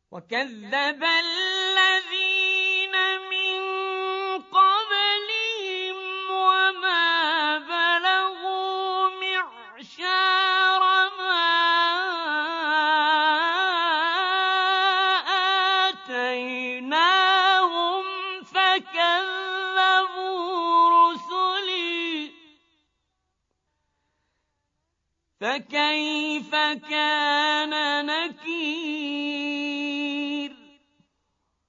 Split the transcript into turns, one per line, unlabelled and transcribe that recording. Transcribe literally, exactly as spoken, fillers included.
وكذب الذين من قبلهم وما بلغوا معشار ما آتيناهم فكذبوا رسلي فكيف كان نكير